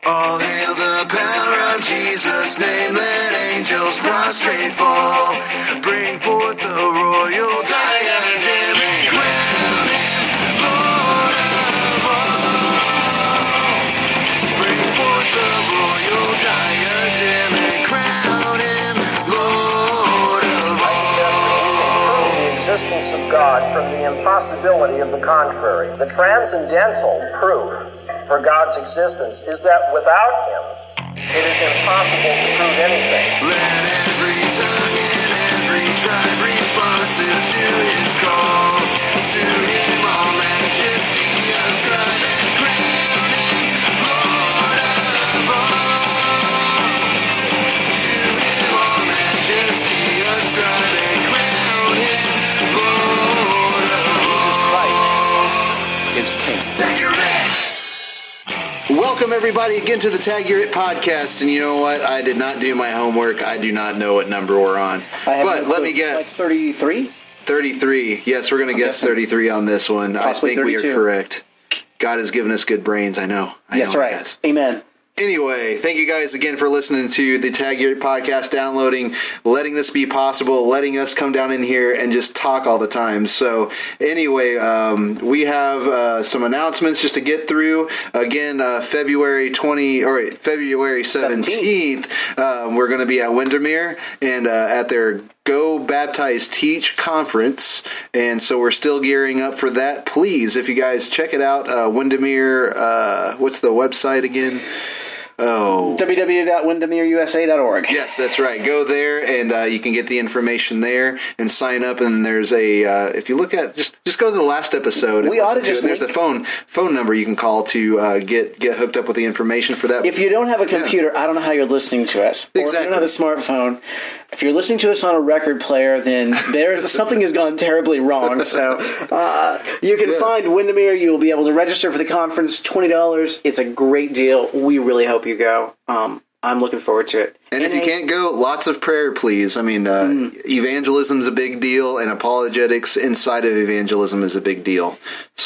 All hail the power of Jesus' name, let angels prostrate fall. Bring forth the royal diadem and crown him Lord of all. Bring forth the royal diadem and crown him Lord of all. The existence of God from the impossibility of the contrary. The transcendental proof for God's existence is that without Him, it is impossible to prove anything. Let every tongue and every tribe responsive to His call. To Him all majesty ascribe and crown Him Lord of all. To Him all majesty ascribe and crown Him Lord of all. Is king. Take your man. Welcome, everybody, again to the Tag Your It podcast. And you know what? I did not do my homework. I do not know what number we're on. But let me guess. Like 33? 33. Yes, we're going to guess 33 on this one. Possibly I think 32. we are correct. God has given us good brains. I know. Yes, right. Yes. Amen. Anyway, thank you guys again for listening to the Tag Your It podcast, downloading, letting this be possible, letting us come down in here and just talk all the time. So anyway, we have some announcements just to get through. Again, February 17th, we're going to be at Windermere and at their Go Baptize Teach conference, and so we're still gearing up for that. Please, if you guys check it out, Windermere, what's the website again? www.windermereusa.org. Yes, that's right. Go there, and you can get the information there and sign up. And there's a if you look at just go to the last episode. And We ought to listen just it. There's a phone number you can call to get hooked up with the information for that. If you don't have a computer, I don't know how you're listening to us. Or if you don't have a smartphone. If you're listening to us on a record player, then something has gone terribly wrong. So you can find Windermere. You will be able to register for the conference. $20. It's a great deal. We really hope you go. I'm looking forward to it. And if you can't go, lots of prayer, please. I mean, evangelism is a big deal, and apologetics inside of evangelism is a big deal.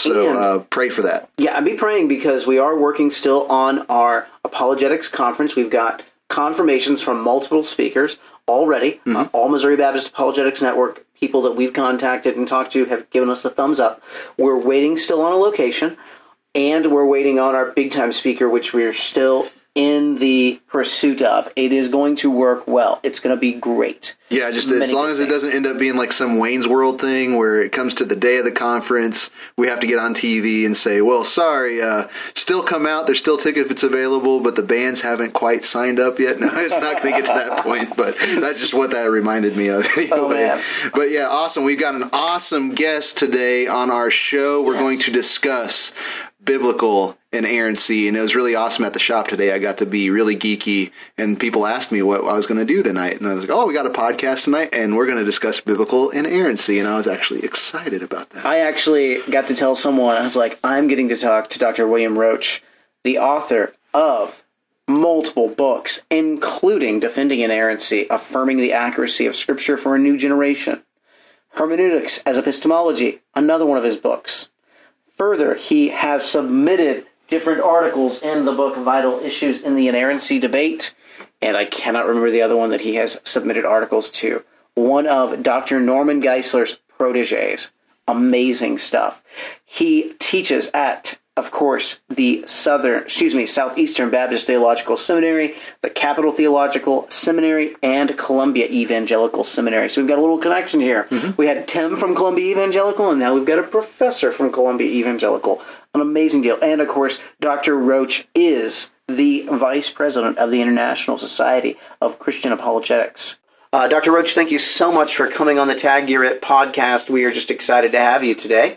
So pray for that. Yeah, I'd be praying because we are working still on our apologetics conference. We've got confirmations from multiple speakers already. All Missouri Baptist Apologetics Network people that we've contacted and talked to have given us the thumbs up. We're waiting still on a location, and we're waiting on our big-time speaker, which we're still in the pursuit of. It is going to work well. It's going to be great. Yeah, just as long as it doesn't end up being like some Wayne's World thing where it comes to the day of the conference, we have to get on TV and say, well, sorry, still come out. There's still tickets available, but the bands haven't quite signed up yet. No, it's not going to get to that point, but that's just what that reminded me of. Oh, man. But yeah, awesome. We've got an awesome guest today on our show. We're going to discuss biblical inerrancy, and it was really awesome at the shop today. I got to be really geeky, and people asked me what I was going to do tonight, and I was like, oh, we got a podcast tonight, and we're going to discuss biblical inerrancy, and I was actually excited about that. I actually got to tell someone, I was like, I'm getting to talk to Dr. William Roach, the author of multiple books, including Defending Inerrancy, Affirming the Accuracy of Scripture for a New Generation, Hermeneutics as Epistemology, another one of his books. Further, he has submitted different articles in the book Vital Issues in the Inerrancy Debate, and I cannot remember the other one that he has submitted articles to. One of Dr. Norman Geisler's proteges. Amazing stuff. He teaches at, of course, the Southeastern Baptist Theological Seminary, the Capital Theological Seminary, and Columbia Evangelical Seminary. So we've got a little connection here. We had Tim from Columbia Evangelical, and now we've got a professor from Columbia Evangelical. An amazing deal. And, of course, Dr. Roach is the vice president of the International Society of Christian Apologetics. Dr. Roach, thank you so much for coming on the Tag Your It podcast. We are just excited to have you today.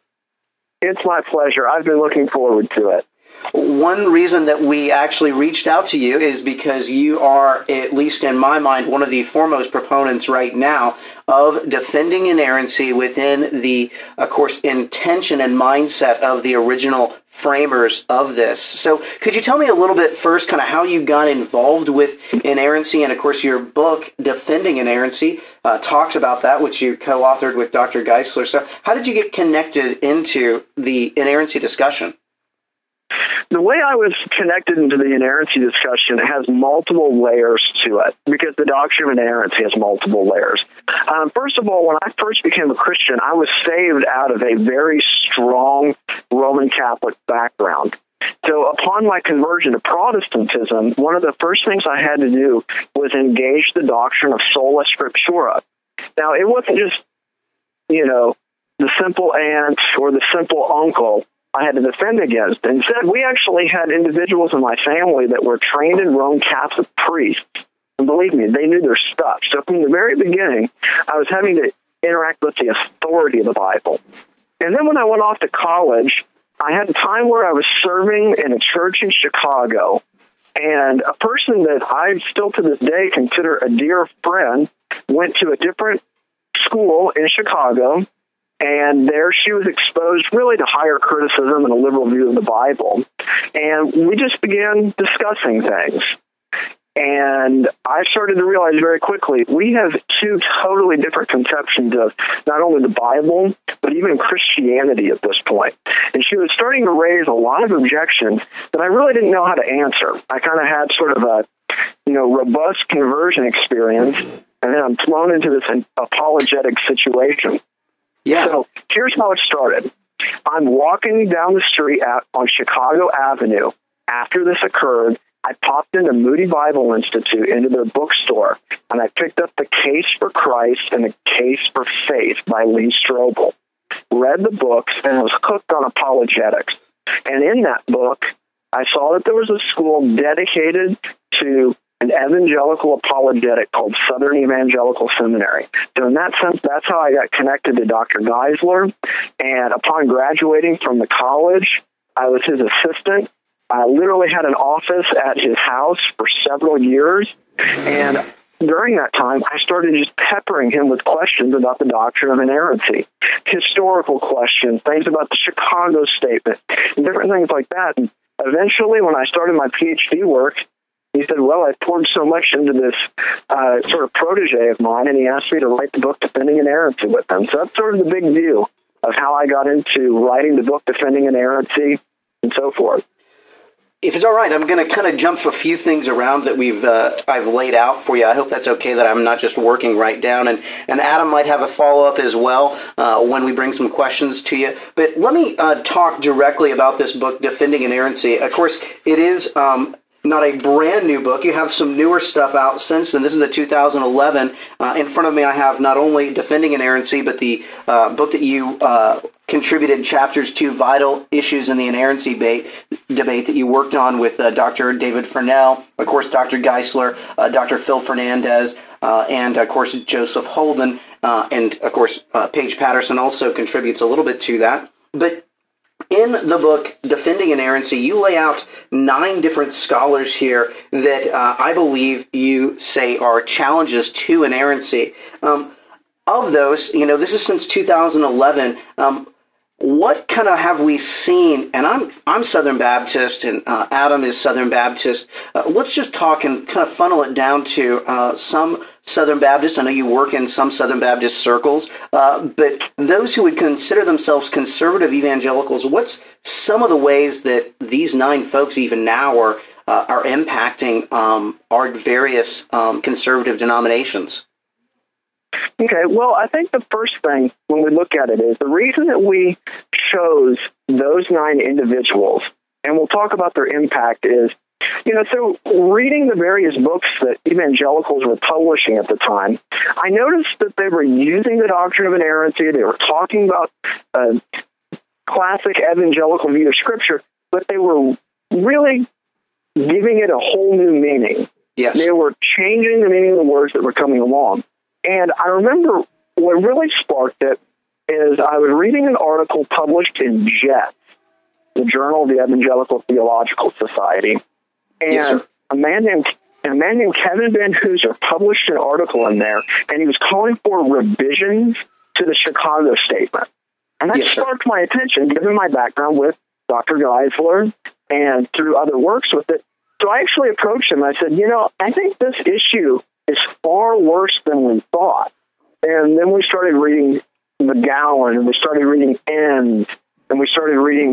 It's my pleasure. I've been looking forward to it. One reason that we actually reached out to you is because you are, at least in my mind, one of the foremost proponents right now of defending inerrancy within the, of course, intention and mindset of the original framers of this. So could you tell me a little bit first kind of how you got involved with inerrancy? And, of course, your book, Defending Inerrancy, talks about that, which you co-authored with Dr. Geisler. So how did you get connected into the inerrancy discussion? the way I was connected into the inerrancy discussion has multiple layers to it, because the doctrine of inerrancy has multiple layers. First of all, when I first became a Christian, I was saved out of a very strong Roman Catholic background. So upon my conversion to Protestantism, one of the first things I had to do was engage the doctrine of sola scriptura. Now, it wasn't just, the simple aunt or the simple uncle I had to defend against. Instead, we actually had individuals in my family that were trained in Roman Catholic priests. And believe me, they knew their stuff. So from the very beginning, I was having to interact with the authority of the Bible. And then when I went off to college, I had a time where I was serving in a church in Chicago, and a person that I still to this day consider a dear friend went to a different school in Chicago, and there she was exposed really to higher criticism and a liberal view of the Bible. And we just began discussing things. And I started to realize very quickly, we have two totally different conceptions of not only the Bible, but even Christianity at this point. And she was starting to raise a lot of objections that I really didn't know how to answer. I kind of had sort of a, robust conversion experience, and then I'm thrown into this apologetic situation. Yeah. So here's how it started. I'm walking down the street on Chicago Avenue. After this occurred, I popped into Moody Bible Institute, into their bookstore, and I picked up The Case for Christ and The Case for Faith by Lee Strobel. Read the books, and I was hooked on apologetics. And in that book, I saw that there was a school dedicated to an evangelical apologetic called Southern Evangelical Seminary. So in that sense, that's how I got connected to Dr. Geisler. And upon graduating from the college, I was his assistant. I literally had an office at his house for several years. And during that time, I started just peppering him with questions about the doctrine of inerrancy, historical questions, things about the Chicago Statement, and different things like that. And eventually, when I started my PhD work, he said, well, I poured so much into this sort of protege of mine, and he asked me to write the book Defending Inerrancy with him. So that's sort of the big view of how I got into writing the book Defending Inerrancy and so forth. If it's all right, I'm going to kind of jump a few things around that I've laid out for you. I hope that's okay, that I'm not just working right down. And Adam might have a follow-up as well when we bring some questions to you. But let me talk directly about this book, Defending Inerrancy. Of course, it is not a brand new book. You have some newer stuff out since then. This is the 2011. In front of me, I have not only Defending Inerrancy, but the book that you contributed, chapters to Vital Issues in the Inerrancy debate that you worked on with Dr. David Furnell, of course, Dr. Geisler, Dr. Phil Fernandez, and, of course, Joseph Holden. And, of course, Paige Patterson also contributes a little bit to that. But in the book, Defending Inerrancy, you lay out 9 different scholars here that I believe you say are challenges to inerrancy. Of those, this is since 2011. What kind of have we seen? And I'm Southern Baptist, and Adam is Southern Baptist. Let's just talk and kind of funnel it down to some Southern Baptist. I know you work in some Southern Baptist circles, but those who would consider themselves conservative evangelicals, what's some of the ways that these 9 folks even now are impacting our various conservative denominations? Okay, well, I think the first thing when we look at it is the reason that we chose those 9 individuals, and we'll talk about their impact, is, so reading the various books that evangelicals were publishing at the time, I noticed that they were using the doctrine of inerrancy. They were talking about classic evangelical view of Scripture, but they were really giving it a whole new meaning. Yes. They were changing the meaning of the words that were coming along. And I remember what really sparked it is I was reading an article published in JET, the Journal of the Evangelical Theological Society, and yes, sir. a man named Kevin Van Hooser published an article in there, and he was calling for revisions to the Chicago Statement. And that yes, sparked my attention, given my background with Dr. Geisler and through other works with it. So I actually approached him. I said, I think this issue is far worse than we thought. And then we started reading McGowan, and we started reading Enns, and we started reading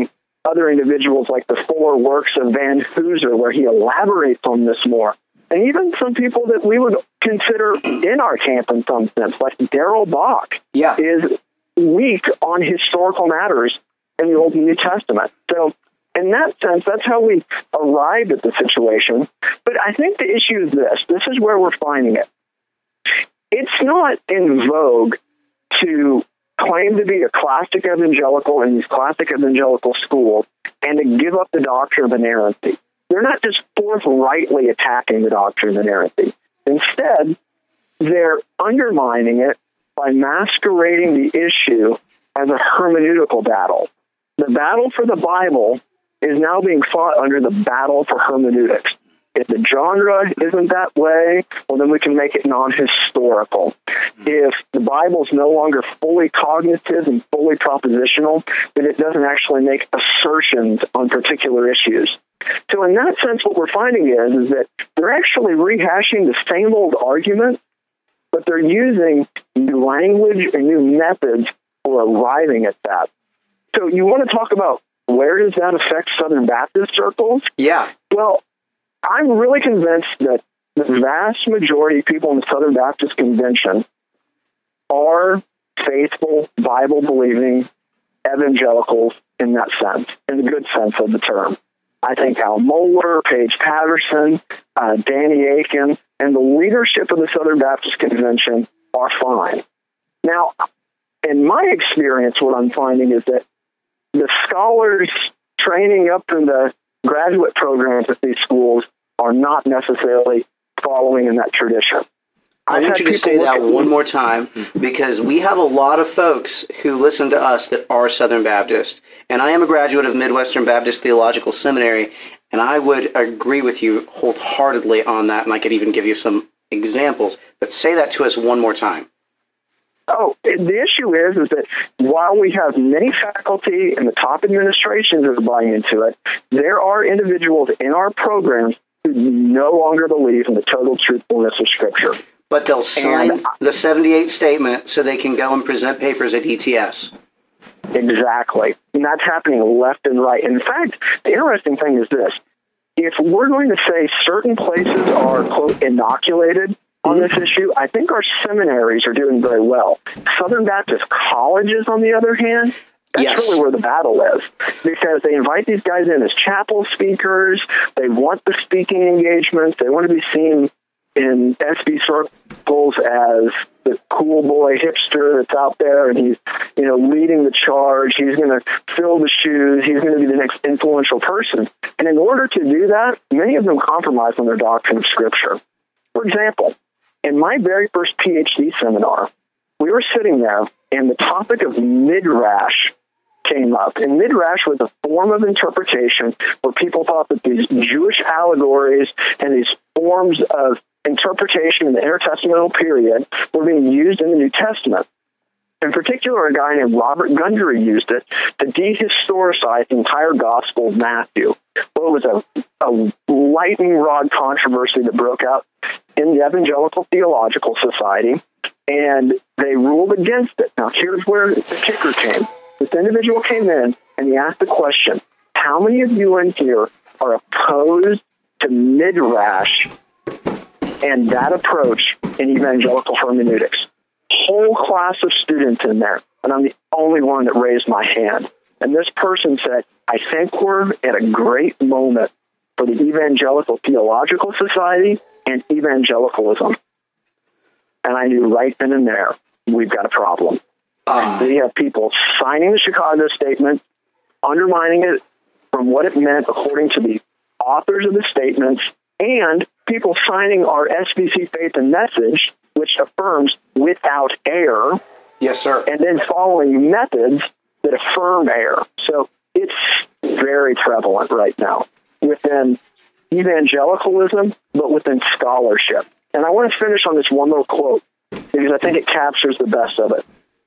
other individuals like the Fuller works of Van Hooser, where he elaborates on this more. And even some people that we would consider in our camp in some sense, like Darrell Bach, is weak on historical matters in the Old and New Testament. So in that sense, that's how we arrived at the situation. But I think the issue is this. This is where we're finding it. It's not in vogue to claim to be a classic evangelical in these classic evangelical schools and to give up the doctrine of inerrancy. They're not just forthrightly attacking the doctrine of inerrancy. Instead, they're undermining it by masquerading the issue as a hermeneutical battle. The battle for the Bible is now being fought under the battle for hermeneutics. If the genre isn't that way, well, then we can make it non-historical. If the Bible is no longer fully cognitive and fully propositional, then it doesn't actually make assertions on particular issues. So in that sense, what we're finding is that they're actually rehashing the same old argument, but they're using new language and new methods for arriving at that. So you want to talk about where does that affect Southern Baptist circles? Yeah. Well, I'm really convinced that the vast majority of people in the Southern Baptist Convention are faithful, Bible-believing evangelicals in that sense, in the good sense of the term. I think Al Mohler, Paige Patterson, Danny Aiken, and the leadership of the Southern Baptist Convention are fine. Now, in my experience, what I'm finding is that the scholars training up in the graduate programs at these schools are not necessarily following in that tradition. I want you to say that one more time, because we have a lot of folks who listen to us that are Southern Baptist. And I am a graduate of Midwestern Baptist Theological Seminary, and I would agree with you wholeheartedly on that, and I could even give you some examples. But say that to us one more time. Oh, the issue is that while we have many faculty and the top administrations that are buying into it, there are individuals in our programs who no longer believe in the total truthfulness of Scripture. But they'll sign the 78 statement so they can go and present papers at ETS. Exactly. And that's happening left and right. In fact, the interesting thing is this. If we're going to say certain places are, quote, inoculated on this issue, I think our seminaries are doing very well. Southern Baptist colleges, on the other hand, that's really where the battle is, because they invite these guys in as chapel speakers. They want the speaking engagements. They want to be seen in SB circles as the cool boy hipster that's out there, and he's, leading the charge. He's going to fill the shoes. He's going to be the next influential person. And in order to do that, many of them compromise on their doctrine of Scripture. For example, in my very first PhD seminar, we were sitting there, and the topic of midrash came up. And midrash was a form of interpretation where people thought that these Jewish allegories and these forms of interpretation in the intertestamental period were being used in the New Testament. In particular, a guy named Robert Gundry used it to dehistoricize the entire Gospel of Matthew. Well, it was a lightning rod controversy that broke out in the Evangelical Theological Society, and they ruled against it. Now, here's where the kicker came. This individual came in, and he asked the question, how many of you in here are opposed to midrash and that approach in evangelical hermeneutics? Whole class of students in there, and I'm the only one that raised my hand. And this person said, I think we're at a great moment for the Evangelical Theological Society and evangelicalism. And I knew right then and there, we've got a problem. They have people signing the Chicago Statement, undermining it from what it meant according to the authors of the statements, and people signing our SBC Faith and Message, which affirms without error. Yes, sir. And then following methods that affirm error. So it's very prevalent right now within evangelicalism, but within scholarship. And I want to finish on this one little quote, because I think it captures the best of it.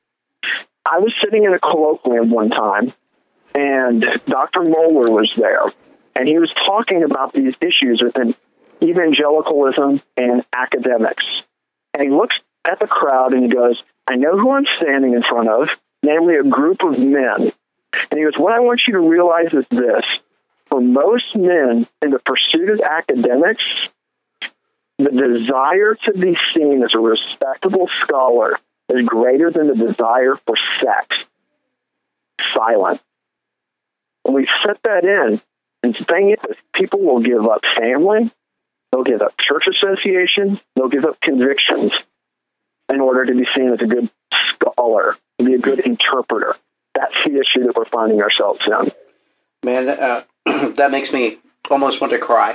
I was sitting in a colloquium one time, and Dr. Mohler was there, and he was talking about these issues within evangelicalism and academics. And he looks at the crowd and he goes, I know who I'm standing in front of, namely a group of men And he goes, what I want you to realize is this. For most men in the pursuit of academics, the desire to be seen as a respectable scholar is greater than the desire for sex. Silent. And we set that in, and the thing is, people will give up family, they'll give up church associations, they'll give up convictions in order to be seen as a good scholar, to be a good interpreter. That's the issue that we're finding ourselves in. Man, that makes me almost want to cry.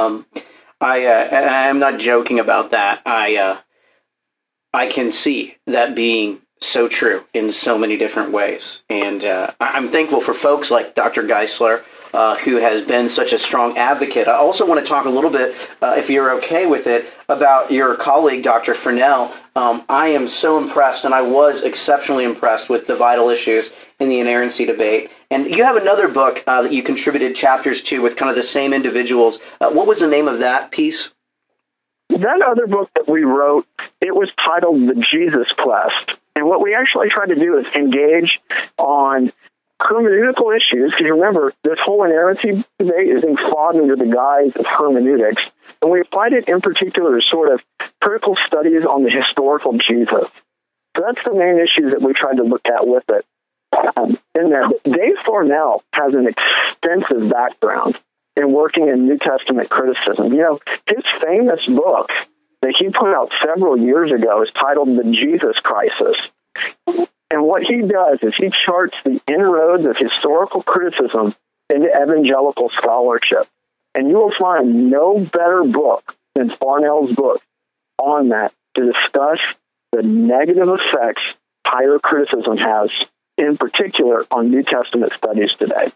I'm not joking about that. I can see that being so true in so many different ways. And I'm thankful for folks like Dr. Geisler, who has been such a strong advocate. I also want to talk a little bit, if you're okay with it, about your colleague, Dr. Furnell. I am so impressed, and I was exceptionally impressed with the vital issues in the inerrancy debate. And you have another book that you contributed chapters to with kind of the same individuals. What was the name of that piece? That other book that we wrote, it was titled The Jesus Quest. And what we actually tried to do is engage on hermeneutical issues, because remember, this whole inerrancy debate is being fought under the guise of hermeneutics. And we applied it in particular to sort of critical studies on the historical Jesus. So that's the main issue that we tried to look at with it. In there, Dave Thornell has an extensive background in working in New Testament criticism. You know, his famous book that he put out several years ago is titled The Jesus Crisis. And what he does is he charts the inroads of historical criticism into evangelical scholarship. And you will find no better book than Thornell's book on that to discuss the negative effects higher criticism has, in particular, on New Testament studies today.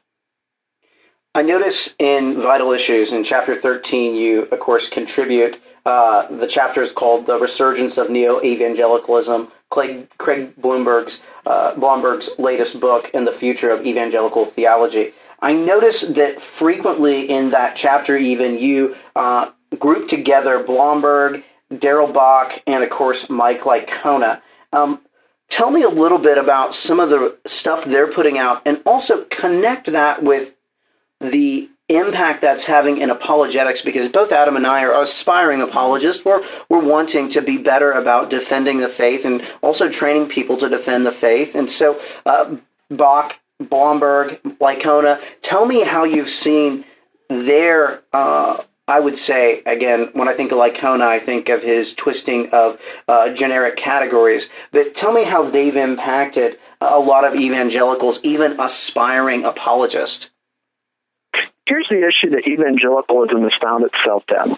I notice in Vital Issues, in Chapter 13, you, of course, contribute. The chapter is called The Resurgence of Neo-Evangelicalism, Craig Blomberg's latest book, and the Future of Evangelical Theology. I noticed that frequently in that chapter even, you group together Blomberg, Darrell Bock, and, of course, Mike Licona. Tell me a little bit about some of the stuff they're putting out, and also connect that with the impact that's having in apologetics, because both Adam and I are aspiring apologists. We're wanting to be better about defending the faith and also training people to defend the faith. And so Bock, Blomberg, Licona, tell me how you've seen their, I would say, again, when I think of Licona, I think of his twisting of generic categories. But tell me how they've impacted a lot of evangelicals, even aspiring apologists. Here's the issue that evangelicalism has found itself in.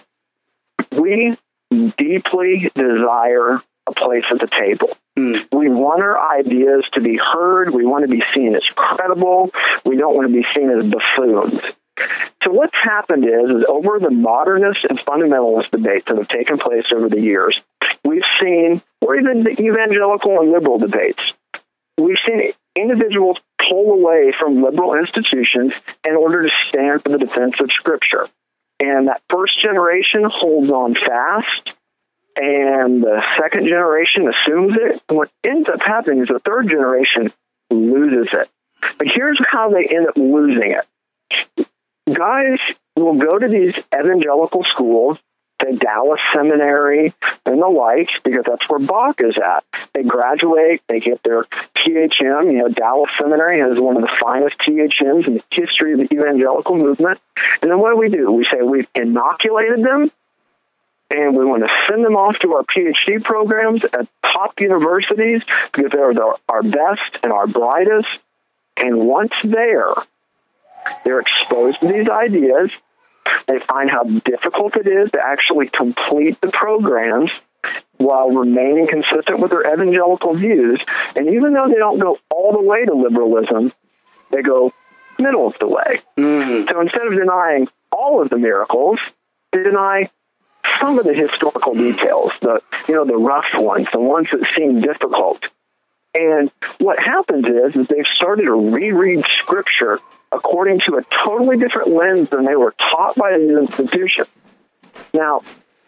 We deeply desire a place at the table. We want our ideas to be heard. We want to be seen as credible. We don't want to be seen as buffoons. So what's happened is over the modernist and fundamentalist debates that have taken place over the years, we've seen, or even the evangelical and liberal debates, we've seen individuals pull away from liberal institutions in order to stand for the defense of Scripture. And that first generation holds on fast, and the second generation assumes it. And what ends up happening is the third generation loses it. But here's how they end up losing it. Guys will go to these evangelical schools, to Dallas Seminary and the like, because that's where Bock is at. They graduate, they get their THM. You know, Dallas Seminary has one of the finest THMs in the history of the evangelical movement. And then what do? We say we've inoculated them, and we want to send them off to our PhD programs at top universities because they're our best and our brightest. And once they're exposed to these ideas. They find how difficult it is to actually complete the programs while remaining consistent with their evangelical views. And even though they don't go all the way to liberalism, they go middle of the way. So instead of denying all of the miracles, they deny some of the historical details, the rough ones, the ones that seem difficult. And what happens is they've started to reread Scripture according to a totally different lens than they were taught by the institution. Now,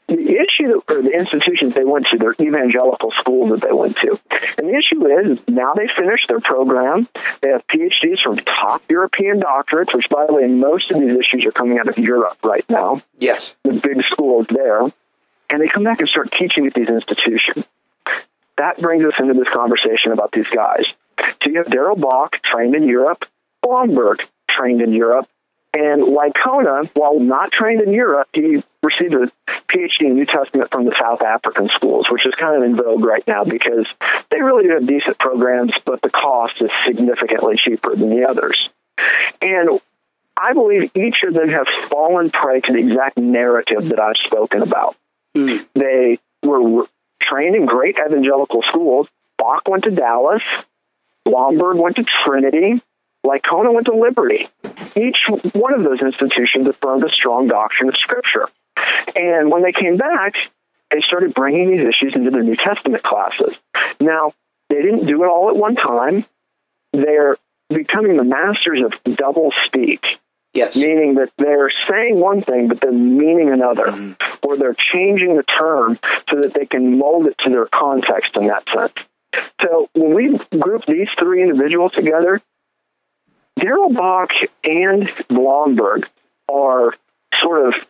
the issue, or the institutions they went to, their evangelical schools that they went to. And the issue is, now they finished their program. They have PhDs from top European doctorates, which, by the way, most of these issues are coming out of Europe right now. Yes. The big schools there. And they come back and start teaching at these institutions. That brings us into this conversation about these guys. So you have Darrell Bock, trained in Europe, Blomberg, trained in Europe, and Licona, while not trained in Europe, he received a PhD in New Testament from the South African schools, which is kind of in vogue right now because they really do have decent programs, but the cost is significantly cheaper than the others. And I believe each of them have fallen prey to the exact narrative that I've spoken about. They were trained in great evangelical schools. Bock went to Dallas. Blomberg went to Trinity. Licona went to Liberty. Each one of those institutions affirmed a strong doctrine of Scripture. And when they came back, they started bringing these issues into their New Testament classes. Now, they didn't do it all at one time. They're becoming the masters of double speak. Yes. Meaning that they're saying one thing, but they're meaning another. Or they're changing the term so that they can mold it to their context in that sense. So when we group these three individuals together, Darrell Bock and Blomberg are sort of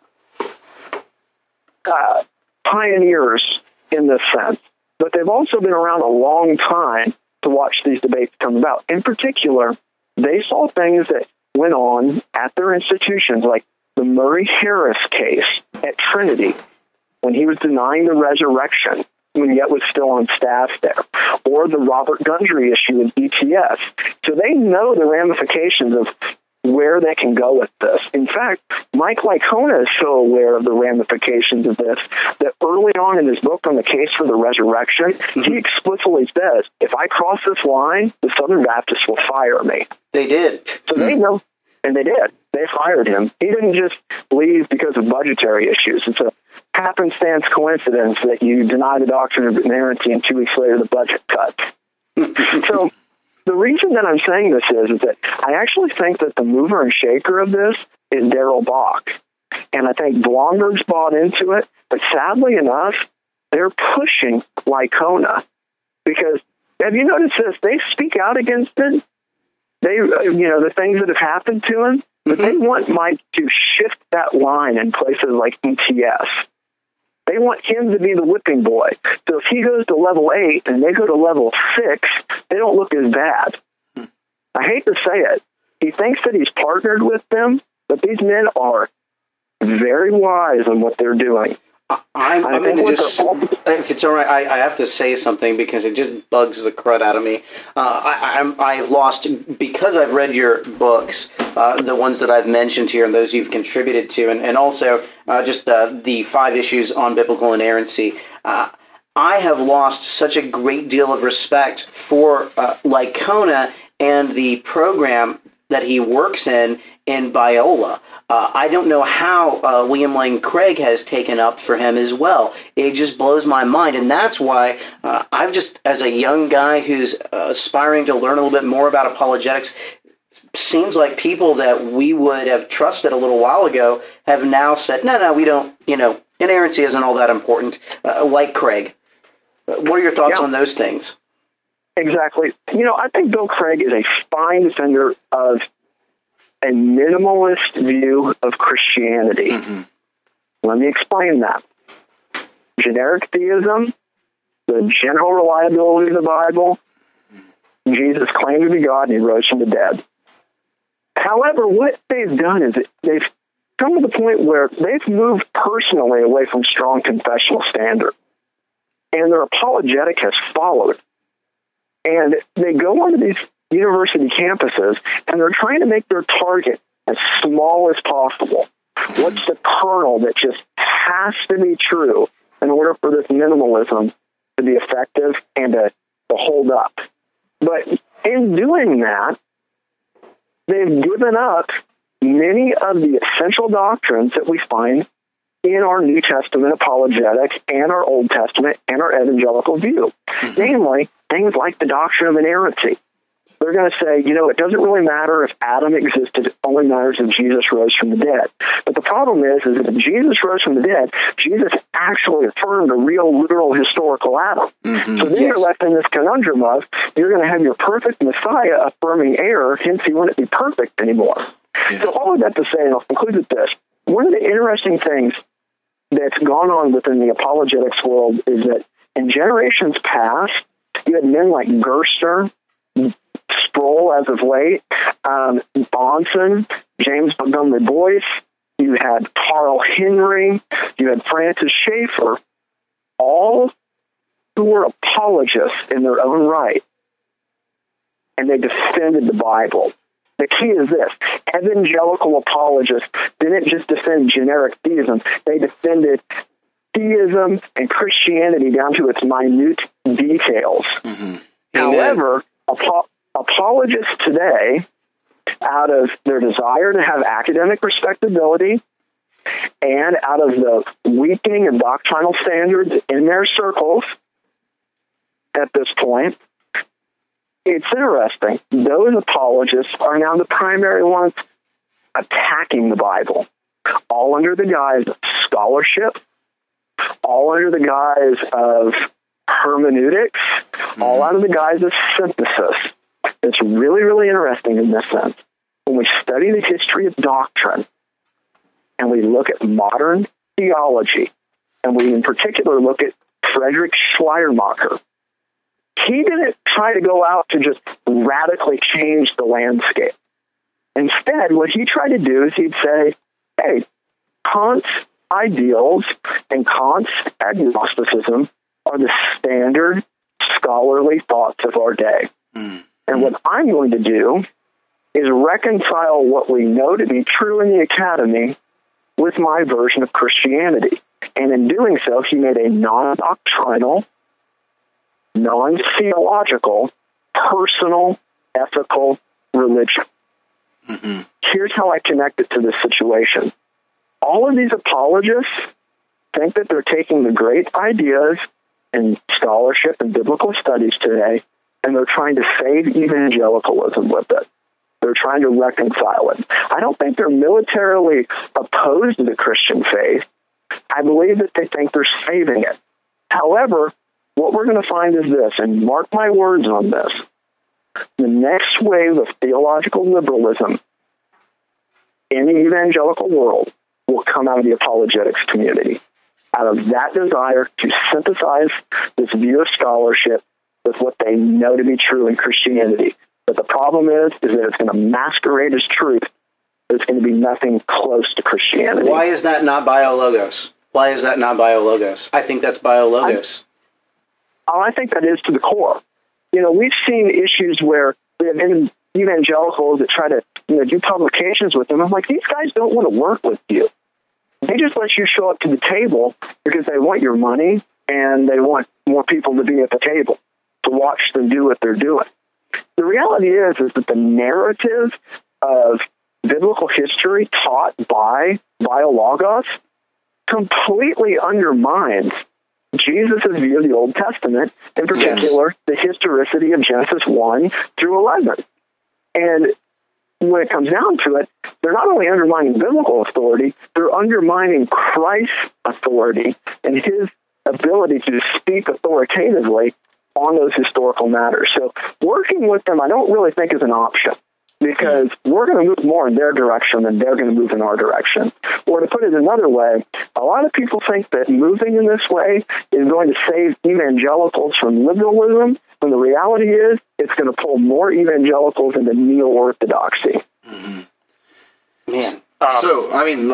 pioneers in this sense, but they've also been around a long time to watch these debates come about. In particular, they saw things that went on at their institutions, like the Murray Harris case at Trinity, when he was denying the resurrection, when yet was still on staff there, or the Robert Gundry issue in ETS. So they know the ramifications of where they can go with this. In fact, Mike Licona is so aware of the ramifications of this that early on in his book on the case for the resurrection, he explicitly says, if I cross this line, the Southern Baptists will fire me. They did. So they know, and they did. They fired him. He didn't just leave because of budgetary issues. It's a happenstance coincidence that you deny the doctrine of inerrancy and 2 weeks later the budget cuts. So the reason that I'm saying this is that I actually think that the mover and shaker of this is Darrell Bock. And I think Blomberg's bought into it, but sadly enough, they're pushing Licona. Because, have you noticed this? They speak out against it. They, the things that have happened to him, but they want Mike to shift that line in places like ETS. They want him to be the whipping boy. So if he goes to level 8 and they go to level 6, they don't look as bad. I hate to say it. He thinks that he's partnered with them, but these men are very wise in what they're doing. I'm going to just, if it's all right, I have to say something because it just bugs the crud out of me. I've lost, because I've read your books, the ones that I've mentioned here and those you've contributed to, and also just the 5 issues on biblical inerrancy. I have lost such a great deal of respect for Licona and the program that he works in Biola. I don't know how William Lane Craig has taken up for him as well. It just blows my mind, and that's why I've just, as a young guy who's aspiring to learn a little bit more about apologetics, seems like people that we would have trusted a little while ago have now said, no, we don't, inerrancy isn't all that important, like Craig. What are your thoughts on those things? Exactly. I think Bill Craig is a fine defender of a minimalist view of Christianity. Let me explain that. Generic theism, the general reliability of the Bible, Jesus claimed to be God and he rose from the dead. However, what they've done is they've come to the point where they've moved personally away from strong confessional standard, and their apologetic has followed. And they go onto these university campuses, and they're trying to make their target as small as possible. What's the kernel that just has to be true in order for this minimalism to be effective and to hold up? But in doing that, they've given up many of the essential doctrines that we find in our New Testament apologetic and our Old Testament and our evangelical view. Namely, things like the doctrine of inerrancy. They're going to say, it doesn't really matter if Adam existed. It only matters if Jesus rose from the dead. But the problem is that if Jesus rose from the dead, Jesus actually affirmed a real, literal, historical Adam. So then you're left in this conundrum of, you're going to have your perfect Messiah affirming error, hence he wouldn't be perfect anymore. So all of that to say, and I'll conclude with this, one of the interesting things that's gone on within the apologetics world is that in generations past, you had men like Gerster, Sproul as of late, Bahnsen, James Montgomery Boyce, you had Carl Henry, you had Francis Schaeffer, all who were apologists in their own right, and they defended the Bible. The key is this: evangelical apologists didn't just defend generic theism, they defended theism and Christianity down to its minute details. However, apologists today, out of their desire to have academic respectability and out of the weakening of doctrinal standards in their circles at this point, it's interesting. Those apologists are now the primary ones attacking the Bible, all under the guise of scholarship, all under the guise of hermeneutics, all under the guise of synthesis. It's really, really interesting in this sense. When we study the history of doctrine and we look at modern theology, and we in particular look at Friedrich Schleiermacher, he didn't try to go out to just radically change the landscape. Instead, what he tried to do is he'd say, hey, Kant's ideals and Kant's agnosticism are the standard scholarly thoughts of our day. And what I'm going to do is reconcile what we know to be true in the academy with my version of Christianity. And in doing so, he made a non-doctrinal, non-theological, personal, ethical religion. Here's how I connect it to this situation. All of these apologists think that they're taking the great ideas in scholarship and biblical studies today, and they're trying to save evangelicalism with it. They're trying to reconcile it. I don't think they're militarily opposed to the Christian faith. I believe that they think they're saving it. However, what we're going to find is this, and mark my words on this: the next wave of theological liberalism in the evangelical world will come out of the apologetics community, out of that desire to synthesize this view of scholarship with what they know to be true in Christianity. But the problem is that it's going to masquerade as truth. It's going to be nothing close to Christianity. Why is that not biologos? Why is that not biologos? I think that's biologos. I think that is to the core. We've seen issues where we have evangelicals that try to do publications with them. I'm like, these guys don't want to work with you. They just let you show up to the table because they want your money and they want more people to be at the table to watch them do what they're doing. The reality is that the narrative of biblical history taught by biologos completely undermines Jesus' view of the Old Testament, in particular, the historicity of Genesis 1 through 11. And when it comes down to it, they're not only undermining biblical authority, they're undermining Christ's authority and his ability to speak authoritatively on those historical matters. So working with them, I don't really think is an option, because we're going to move more in their direction than they're going to move in our direction. Or to put it another way, a lot of people think that moving in this way is going to save evangelicals from liberalism, when the reality is it's going to pull more evangelicals into neo-orthodoxy. Man. So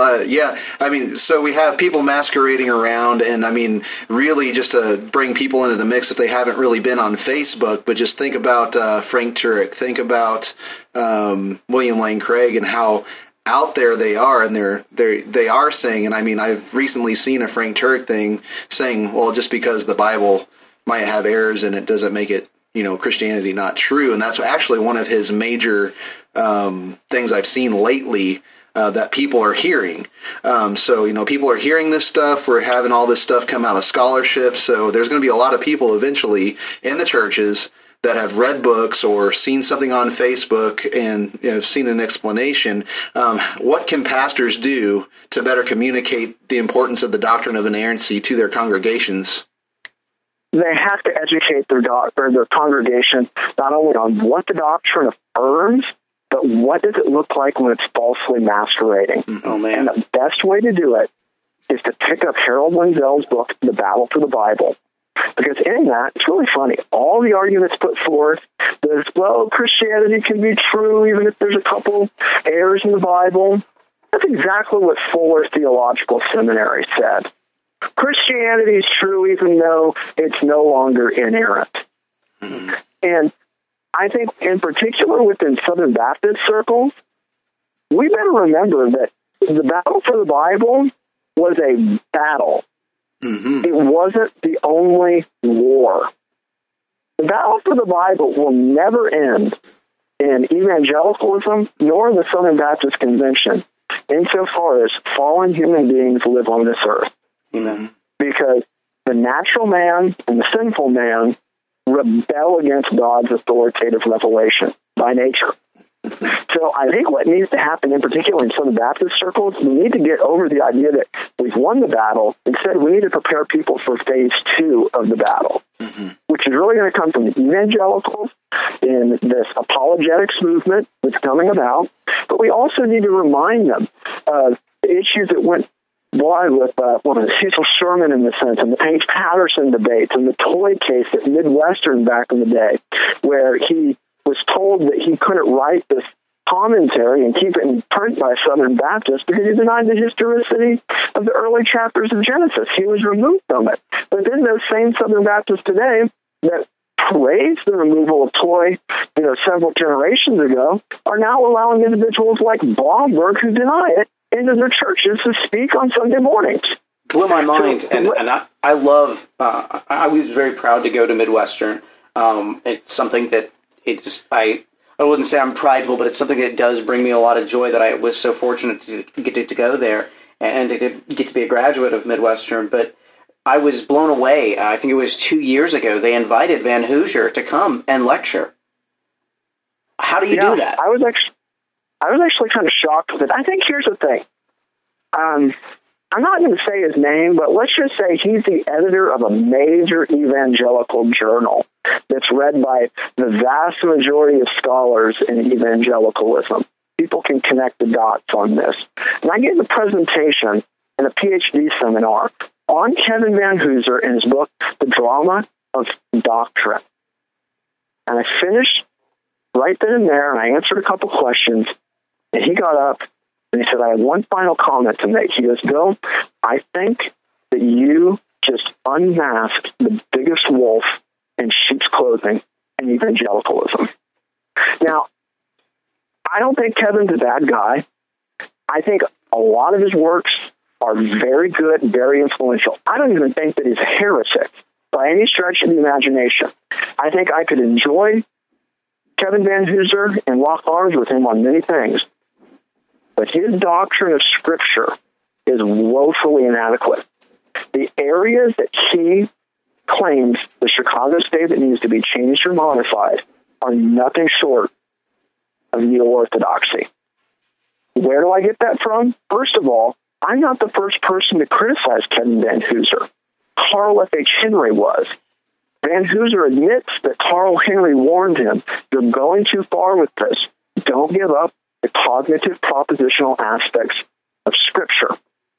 we have people masquerading around, and really just to bring people into the mix if they haven't really been on Facebook, but just think about Frank Turek, think about William Lane Craig, and how out there they are, and they are saying, and I've recently seen a Frank Turek thing saying, well, just because the Bible might have errors in it doesn't make it, Christianity not true, and that's actually one of his major things I've seen lately. That people are hearing. People are hearing this stuff. We're having all this stuff come out of scholarship. So there's going to be a lot of people eventually in the churches that have read books or seen something on Facebook and seen an explanation, what can pastors do to better communicate the importance of the doctrine of inerrancy to their congregations? They have to educate their congregation not only on what the doctrine affirms, but what does it look like when it's falsely masquerading. Oh, man. And the best way to do it is to pick up Harold Lindsell's book, The Battle for the Bible. Because in that, it's really funny. All the arguments put forth is, well, Christianity can be true even if there's a couple errors in the Bible. That's exactly what Fuller Theological Seminary said. Christianity is true even though it's no longer inerrant. And I think in particular within Southern Baptist circles, we better remember that the battle for the Bible was a battle. It wasn't the only war. The battle for the Bible will never end in evangelicalism nor the Southern Baptist Convention insofar as fallen human beings live on this earth. Amen. Because the natural man and the sinful man rebel against God's authoritative revelation by nature. So I think what needs to happen, in particular in Southern Baptist circles, we need to get over the idea that we've won the battle. Instead, we need to prepare people for phase 2 of the battle, which is really going to come from the evangelicals in this apologetics movement that's coming about. But we also need to remind them of the issues that went by with Cecil Sherman in the sense, and the Paige Patterson debates, and the toy case at Midwestern back in the day, where he was told that he couldn't write this commentary and keep it in print by Southern Baptists because he denied the historicity of the early chapters of Genesis. He was removed from it. But then those same Southern Baptists today that praised the removal of toy, several generations ago, are now allowing individuals like Blomberg who deny it into their churches to speak on Sunday mornings. Blew my mind, and I love. I was very proud to go to Midwestern. It's something that I wouldn't say I'm prideful, but it's something that does bring me a lot of joy that I was so fortunate to get to go there and to get to be a graduate of Midwestern. But I was blown away. I think it was 2 years ago. They invited Van Hoosier to come and lecture. How do you do that? I was actually kind of shocked with it. I think here's the thing. I'm not going to say his name, but let's just say he's the editor of a major evangelical journal that's read by the vast majority of scholars in evangelicalism. People can connect the dots on this. And I gave a presentation in a PhD seminar on Kevin Van Hooser in his book, The Drama of Doctrine. And I finished right then and there, and I answered a couple questions, and he got up and he said, I have one final comment to make. He goes, Bill, I think that you just unmasked the biggest wolf in sheep's clothing in evangelicalism. Now, I don't think Kevin's a bad guy. I think a lot of his works are very good, very influential. I don't even think that he's a heretic by any stretch of the imagination. I think I could enjoy Kevin Van Hooser and lock arms with him on many things. But his doctrine of Scripture is woefully inadequate. The areas that he claims the Chicago statement needs to be changed or modified are nothing short of neo-orthodoxy. Where do I get that from? First of all, I'm not the first person to criticize Kevin Van Hooser. Carl F.H. Henry was. Van Hooser admits that Carl Henry warned him, you're going too far with this. Don't give up the cognitive propositional aspects of Scripture.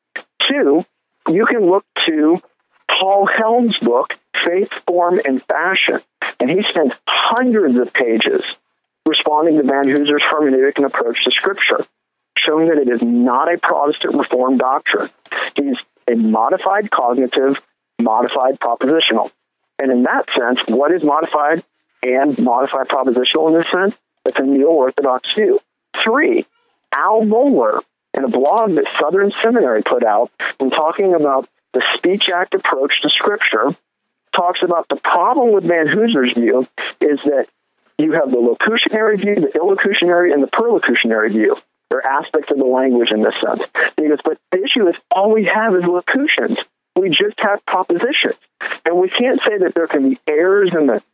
2, you can look to Paul Helm's book, Faith, Form, and Fashion, and he spends hundreds of pages responding to Van Hooser's hermeneutic and approach to Scripture, showing that it is not a Protestant Reformed doctrine. He's a modified cognitive, modified propositional. And in that sense, what is modified and modified propositional in this sense? It's a neo-orthodox view. 3, Al Mohler, in a blog that Southern Seminary put out, when talking about the Speech Act approach to Scripture, talks about the problem with Van Hooser's view is that you have the locutionary view, the illocutionary, and the perlocutionary view. They're aspects of the language in this sense. And he goes, but the issue is all we have is locutions. We just have propositions. And we can't say that there can be errors in the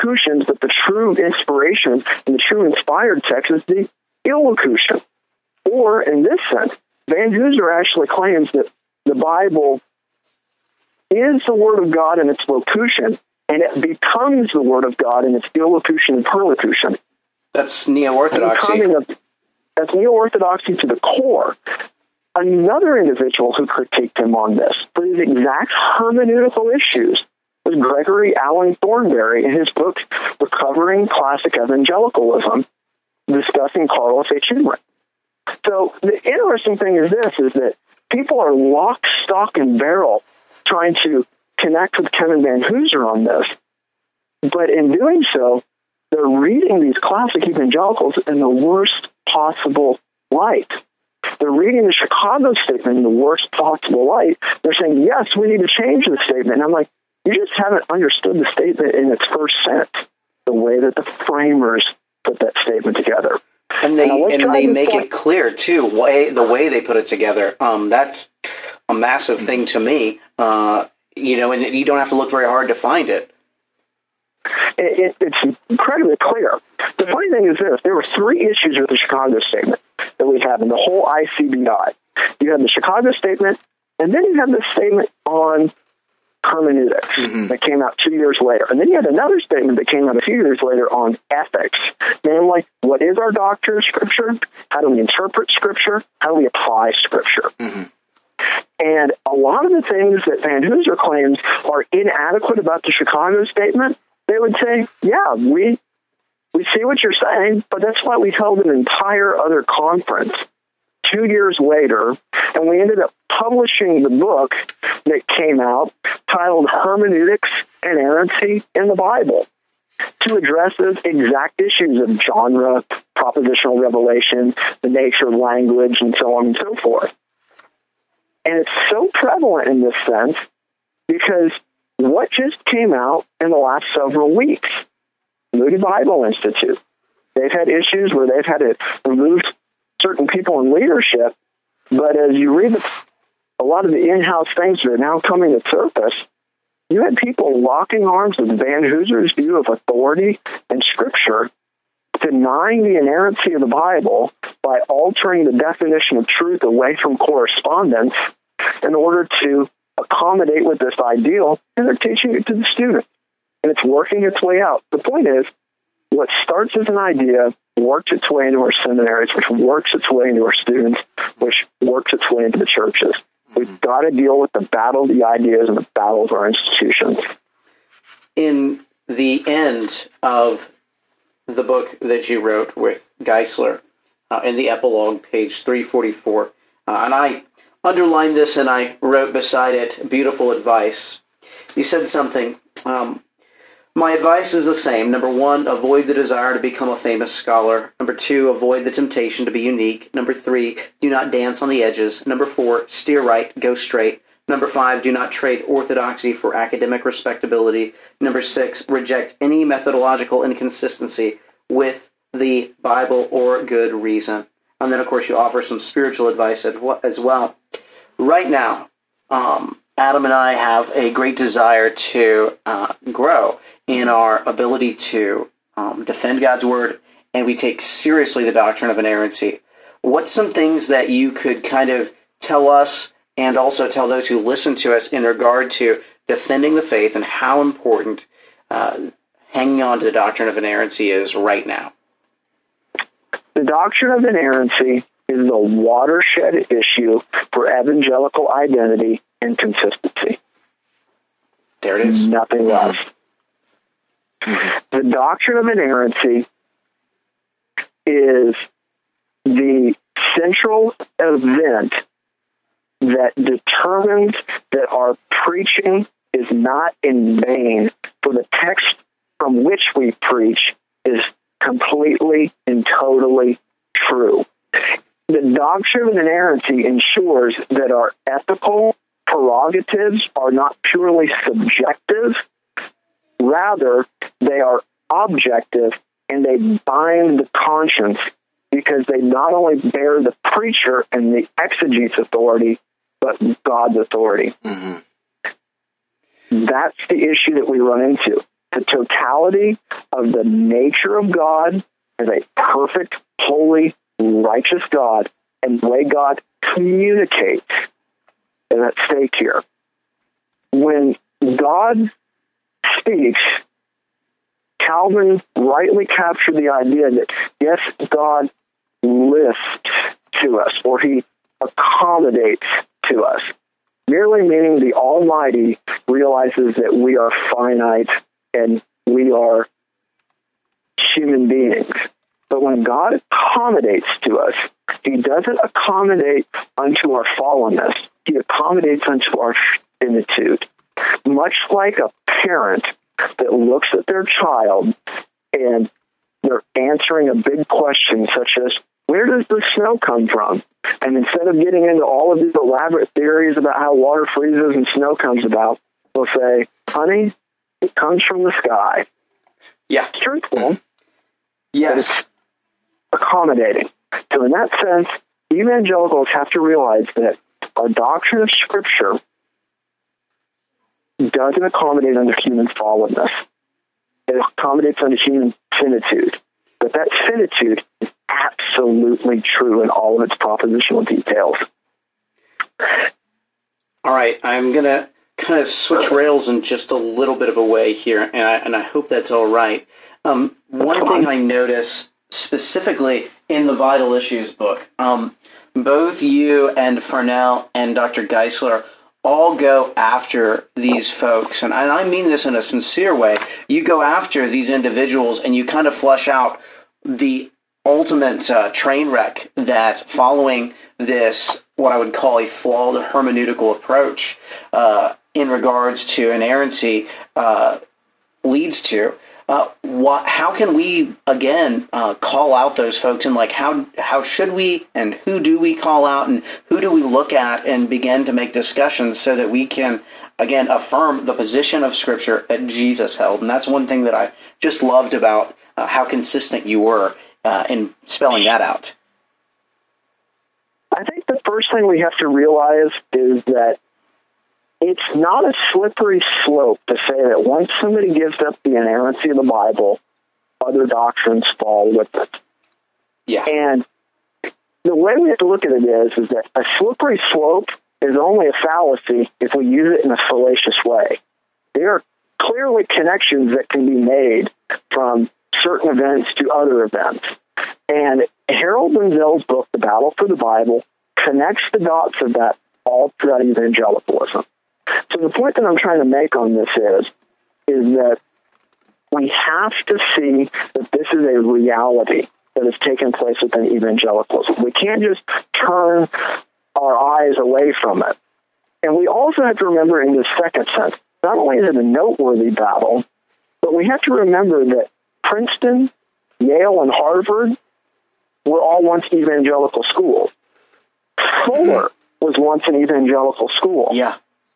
elocutions, but the true inspiration and the true inspired text is the illocution. Or, in this sense, Van Hooser actually claims that the Bible is the Word of God in its locution, and it becomes the Word of God in its illocution and perlocution. That's neo-orthodoxy. That's neo-orthodoxy to the core. Another individual who critiqued him on this, for these exact hermeneutical issues, was Gregory Alan Thornberry in his book, Recovering Classic Evangelicalism, discussing Carlos H. Newman. So the interesting thing is this, is that people are lock, stock, and barrel trying to connect with Kevin Van Hooser on this. But in doing so, they're reading these classic evangelicals in the worst possible light. They're reading the Chicago statement in the worst possible light. They're saying, yes, we need to change the statement. And I'm like, you just haven't understood the statement in its first sense, the way that the framers put that statement together. And they make it clear, too, the way they put it together. That's a massive thing to me. And you don't have to look very hard to find it. It's incredibly clear. The funny thing is this. There were three issues with the Chicago statement that we have in the whole ICBI. You have the Chicago statement, and then you have the statement on hermeneutics that came out 2 years later. And then you had another statement that came out a few years later on ethics, namely, what is our doctrine of Scripture? How do we interpret Scripture? How do we apply Scripture? And a lot of the things that Van Hooser claims are inadequate about the Chicago statement, they would say, yeah, we see what you're saying, but that's why we held an entire other conference 2 years later, and we ended up publishing the book that came out titled Hermeneutics and Inerrancy in the Bible to address those exact issues of genre, propositional revelation, the nature of language, and so on and so forth. And it's so prevalent in this sense because what just came out in the last several weeks, Moody Bible Institute, they've had issues where they've had to remove certain people in leadership, but as you read a lot of the in-house things that are now coming to surface, you had people locking arms with Van Hooser's view of authority and Scripture, denying the inerrancy of the Bible by altering the definition of truth away from correspondence in order to accommodate with this ideal, and they're teaching it to the student. And it's working its way out. The point is, what starts as an idea works its way into our seminaries, which works its way into our students, which works its way into the churches. We've got to deal with the battle of the ideas and the battle of our institutions. In the end of the book that you wrote with Geisler, in the epilogue, page 344, and I underlined this and I wrote beside it, beautiful advice. You said something, my advice is the same. Number 1, avoid the desire to become a famous scholar. Number 2, avoid the temptation to be unique. Number 3, do not dance on the edges. Number 4, steer right, go straight. Number 5, do not trade orthodoxy for academic respectability. Number 6, reject any methodological inconsistency with the Bible or good reason. And then, of course, you offer some spiritual advice as well. Right now, Adam and I have a great desire to grow in our ability to defend God's Word, and we take seriously the doctrine of inerrancy. What's some things that you could kind of tell us and also tell those who listen to us in regard to defending the faith and how important hanging on to the doctrine of inerrancy is right now? The doctrine of inerrancy is the watershed issue for evangelical identity and consistency. There it is. Nothing less. The doctrine of inerrancy is the central event that determines that our preaching is not in vain, for the text from which we preach is completely and totally true. The doctrine of inerrancy ensures that our ethical prerogatives are not purely subjective, rather they are objective, and they bind the conscience because they not only bear the preacher and the exegete's authority, but God's authority. That's the issue that we run into. the totality of the nature of God as a perfect, holy, righteous God, and the way God communicates is at stake here. When God speaks, Calvin rightly captured the idea that, yes, God lifts to us, or he accommodates to us, merely meaning the Almighty realizes that we are finite and we are human beings. But when God accommodates to us, he doesn't accommodate unto our fallenness. He accommodates unto our finitude. Much like a parent that looks at their child and they're answering a big question such as, where does the snow come from? And instead of getting into all of these elaborate theories about how water freezes and snow comes about, they'll say, honey, it comes from the sky. Yeah. It's truthful. Yes. Accommodating. So in that sense, evangelicals have to realize that our doctrine of Scripture doesn't accommodate under human fallenness. It accommodates under human finitude. But that finitude is absolutely true in all of its propositional details. All right, I'm going to kind of switch rails in just a little bit of a way here, and I hope that's all right. One thing I notice specifically in the Vital Issues book, both you and Farnell and Dr. Geisler all go after these folks, and I mean this in a sincere way. You go after these individuals and you kind of flesh out the ultimate train wreck that following this, what I would call a flawed hermeneutical approach in regards to inerrancy leads to. How can we, again, call out those folks, and like how should we, and who do we call out, and who do we look at and begin to make discussions so that we can, again, affirm the position of Scripture that Jesus held? And that's one thing that I just loved about how consistent you were in spelling that out. I think the first thing we have to realize is that it's not a slippery slope to say that once somebody gives up the inerrancy of the Bible, other doctrines fall with it. Yeah. And the way we have to look at it is that a slippery slope is only a fallacy if we use it in a fallacious way. There are clearly connections that can be made from certain events to other events. And Harold Lindsell's book, The Battle for the Bible, connects the dots of that all throughout evangelicalism. So the point that I'm trying to make on this is that we have to see that this is a reality that has taken place within evangelicalism. We can't just turn our eyes away from it. And we also have to remember in the second sense, not only is it a noteworthy battle, but we have to remember that Princeton, Yale, and Harvard were all once evangelical schools. Fuller was once an evangelical school. Yeah.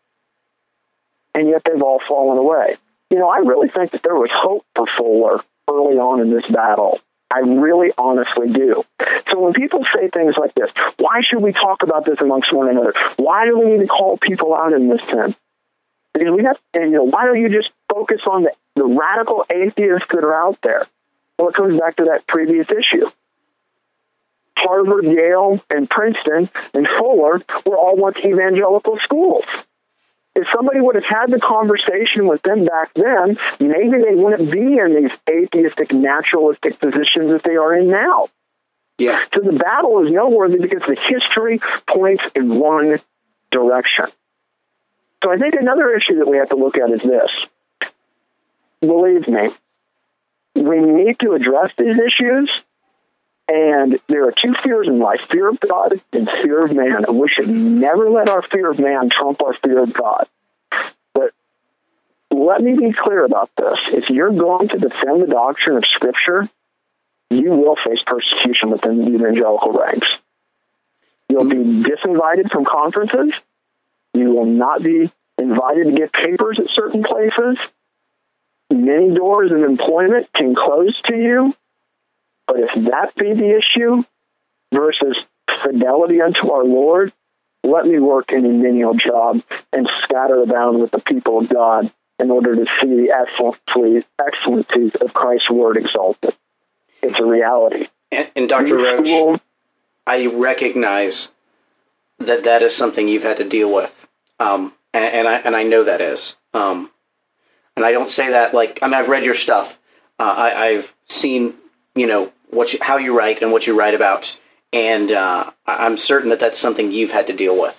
And yet they've all fallen away. You know, I really think that there was hope for Fuller early on in this battle. I really honestly do. So when people say things like this, why should we talk about this amongst one another? Why do we need to call people out in this sense? Because we have, and, you know, why don't you just focus on the radical atheists that are out there? Well, it comes back to that previous issue. Harvard, Yale, and Princeton, and Fuller were all once evangelical schools. If somebody would have had the conversation with them back then, maybe they wouldn't be in these atheistic, naturalistic positions that they are in now. Yeah. So the battle is noteworthy because the history points in one direction. So I think another issue that we have to look at is this. Believe me, we need to address these issues, and there are two fears in life, fear of God and fear of man, and we should never let our fear of man trump our fear of God. But let me be clear about this. If you're going to defend the doctrine of Scripture, you will face persecution within the evangelical ranks. You'll be disinvited from conferences. You will not be invited to give papers at certain places. Many doors of employment can close to you. But if that be the issue versus fidelity unto our Lord, let me work in a menial job and scatter about with the people of God in order to see the excellencies of Christ's word exalted. It's a reality. And Dr. Roach, I recognize that is something you've had to deal with, and I know that is. And I don't say that like, I mean, I've read your stuff. I've seen, how you write and what you write about, and I'm certain that that's something you've had to deal with.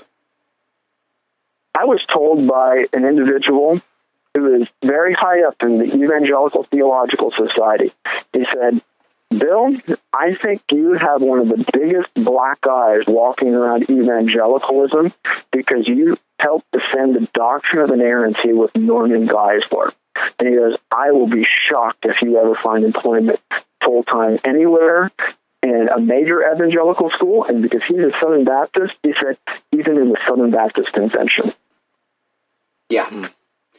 I was told by an individual who is very high up in the Evangelical Theological Society. He said, Bill, I think you have one of the biggest black eyes walking around evangelicalism because you helped defend the doctrine of inerrancy with Norman Geisler. And he goes, I will be shocked if you ever find employment full-time anywhere in a major evangelical school. And because he's a Southern Baptist, he said, even in the Southern Baptist Convention. Yeah.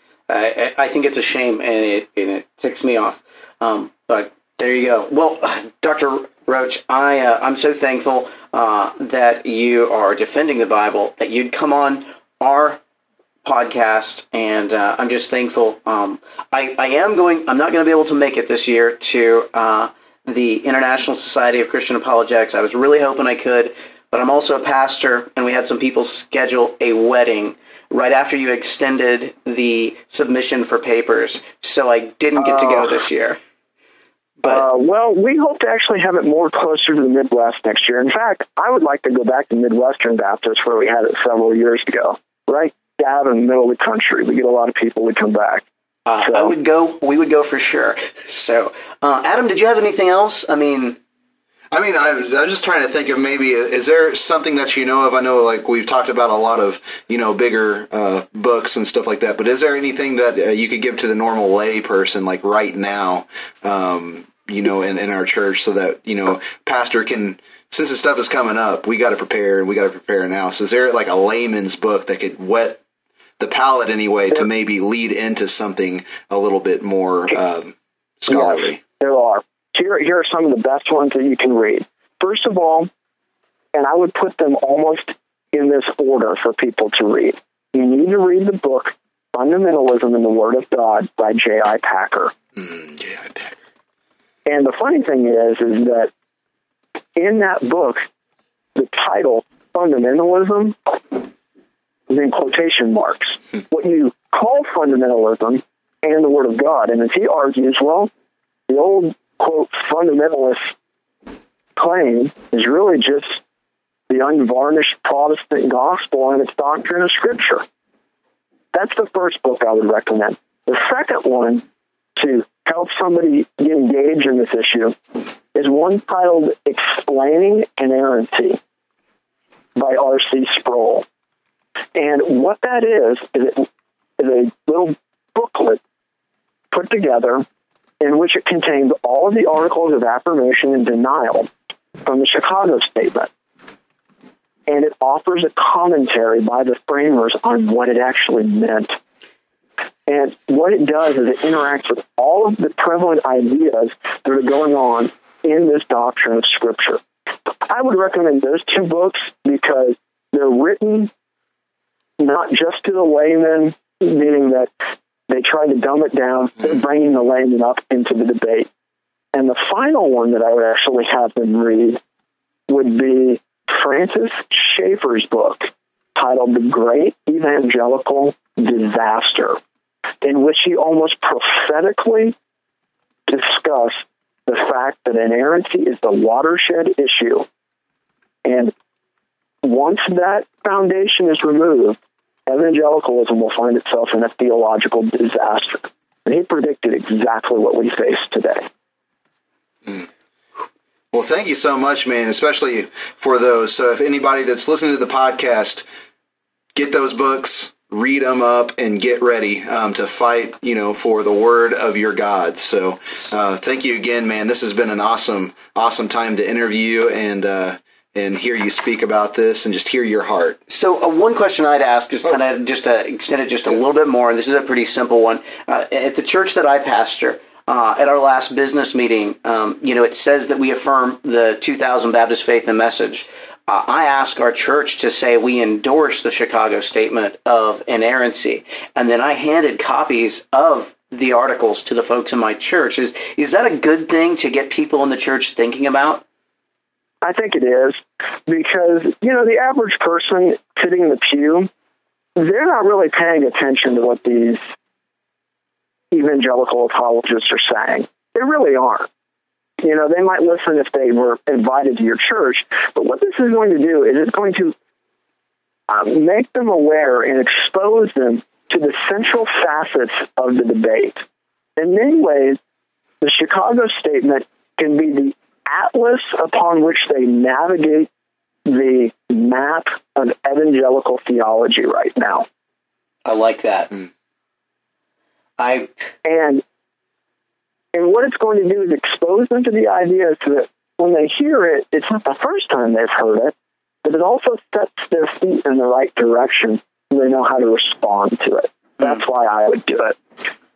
I think it's a shame, and it ticks me off. But there you go. Well, Dr. Roach, I'm so thankful that you are defending the Bible, that you'd come on our podcast, and I'm just thankful. I'm not going to be able to make it this year to the International Society of Christian Apologetics. I was really hoping I could, but I'm also a pastor, and we had some people schedule a wedding right after you extended the submission for papers, so I didn't get to go this year. But well, we hope to actually have it more closer to the Midwest next year. In fact, I would like to go back to Midwestern Baptist where we had it several years ago, right down in the middle of the country. We get a lot of people that come back. I would go. We would go for sure. So, Adam, did you have anything else? I was just trying to think of maybe, is there something that you know of? I know, like, we've talked about a lot of, bigger books and stuff like that, but is there anything that you could give to the normal lay person, like right now, in our church, so that, pastor can, since this stuff is coming up, we got to prepare, and we got to prepare now. So is there like a layman's book that could whet the palate anyway to maybe lead into something a little bit more scholarly? Yes, there are. Here are some of the best ones that you can read. First of all, and I would put them almost in this order for people to read. You need to read the book Fundamentalism in the Word of God by J.I. Packer. J.I. Packer. And the funny thing is that in that book, the title Fundamentalism is in quotation marks. What you call fundamentalism and the Word of God. And as he argues, well, the old quote, fundamentalist claim is really just the unvarnished Protestant gospel and its doctrine of Scripture. That's the first book I would recommend. The second one, to help somebody get engaged in this issue, is one titled Explaining Inerrancy by R.C. Sproul. And what that is a little booklet put together in which it contains all of the articles of affirmation and denial from the Chicago Statement. And it offers a commentary by the framers on what it actually meant. And what it does is it interacts with all of the prevalent ideas that are going on in this doctrine of Scripture. I would recommend those two books because they're written not just to the layman, meaning that they try to dumb it down, bringing the layman up into the debate. And the final one that I would actually have them read would be Francis Schaeffer's book titled The Great Evangelical Disaster, in which he almost prophetically discussed the fact that inerrancy is the watershed issue. And once that foundation is removed, evangelicalism will find itself in a theological disaster. And he predicted exactly what we face today. Well, thank you so much, man, especially for those. So if anybody that's listening to the podcast, get those books, read them up, and get ready to fight, for the word of your God. So thank you again, man. This has been an awesome time to interview and hear you speak about this and just hear your heart. So one question I'd ask is kind of just to extend it just a little bit more, and this is a pretty simple one. At the church that I pastor, at our last business meeting, it says that we affirm the 2000 Baptist Faith and Message. I ask our church to say we endorse the Chicago Statement of Inerrancy, and then I handed copies of the articles to the folks in my church. Is that a good thing to get people in the church thinking about? I think it is, because, the average person sitting in the pew, they're not really paying attention to what these evangelical apologists are saying. They really aren't. They might listen if they were invited to your church, but what this is going to do is it's going to make them aware and expose them to the central facets of the debate. In many ways, the Chicago Statement can be the atlas upon which they navigate the map of evangelical theology right now. I like that. And what it's going to do is expose them to the idea so that when they hear it, it's not the first time they've heard it, but it also sets their feet in the right direction so they know how to respond to it. That's why I would do it.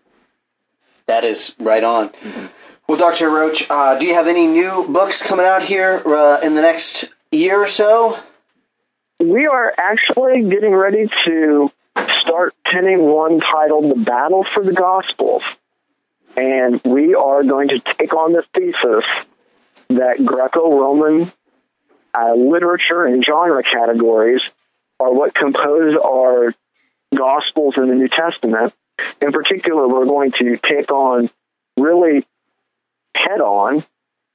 That is right on. Well, Dr. Roach, do you have any new books coming out here in the next year or so? We are actually getting ready to start penning one titled The Battle for the Gospels. And we are going to take on the thesis that Greco-Roman literature and genre categories are what compose our Gospels in the New Testament. In particular, we're going to take on, really head-on,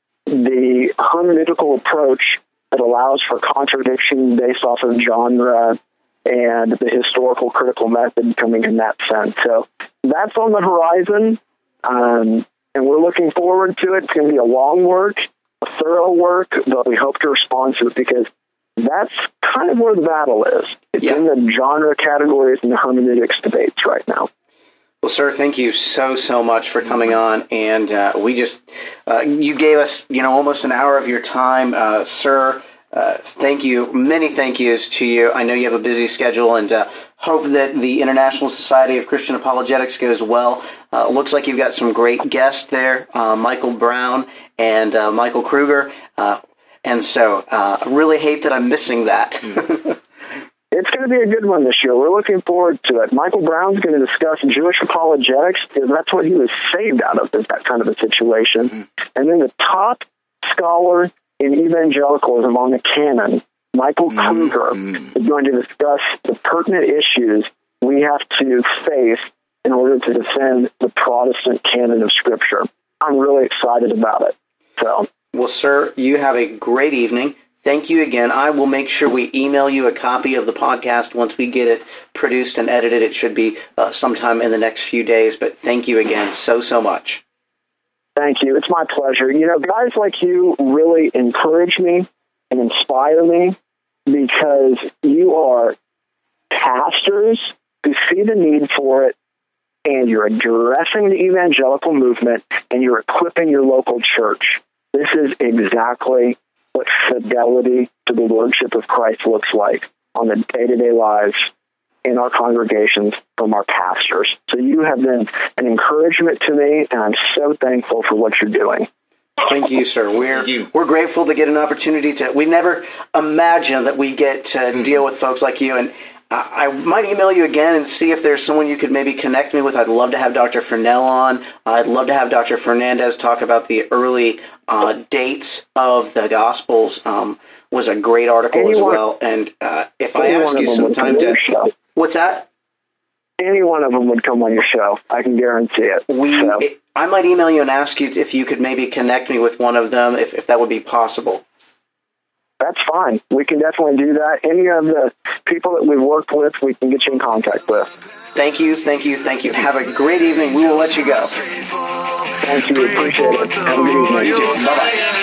the hermeneutical approach that allows for contradiction based off of genre and the historical critical method coming in that sense. So that's on the horizon. And we're looking forward to it. It's going to be a long work, a thorough work, but we hope to respond to it because that's kind of where the battle is. It's in the genre categories and the hermeneutics debates right now. Well, sir, thank you so much for coming on. And we just, you gave us, almost an hour of your time, sir. Thank you. Many thank yous to you. I know you have a busy schedule and hope that the International Society of Christian Apologetics goes well. Looks like you've got some great guests there, Michael Brown and Michael Kruger. And so I really hate that I'm missing that. It's going to be a good one this year. We're looking forward to it. Michael Brown's going to discuss Jewish apologetics because that's what he was saved out of, is that kind of a situation. And then the top scholar in evangelicalism on the canon, Michael Kruger, is going to discuss the pertinent issues we have to face in order to defend the Protestant canon of Scripture. I'm really excited about it. Well, sir, you have a great evening. Thank you again. I will make sure we email you a copy of the podcast once we get it produced and edited. It should be sometime in the next few days, but thank you again so much. Thank you. It's my pleasure. Guys like you really encourage me and inspire me because you are pastors who see the need for it, and you're addressing the evangelical movement, and you're equipping your local church. This is exactly what fidelity to the Lordship of Christ looks like on the day-to-day lives in our congregations from our pastors. So you have been an encouragement to me, and I'm so thankful for what you're doing. Thank you, sir. We're grateful to get an opportunity to. We never imagined that we get to deal with folks like you, and I might email you again and see if there's someone you could maybe connect me with. I'd love to have Dr. Fernell on. I'd love to have Dr. Fernandez talk about the early dates of the Gospels. Was a great article as well. And if I ask you sometime to... What's that? Any one of them would come on your show. I can guarantee it. I might email you and ask you if you could maybe connect me with one of them, if that would be possible. That's fine. We can definitely do that. Any of the people that we've worked with, we can get you in contact with. Thank you. Have a great evening. We will let you go. Thank you. Appreciate it. Have a good evening. Bye-bye.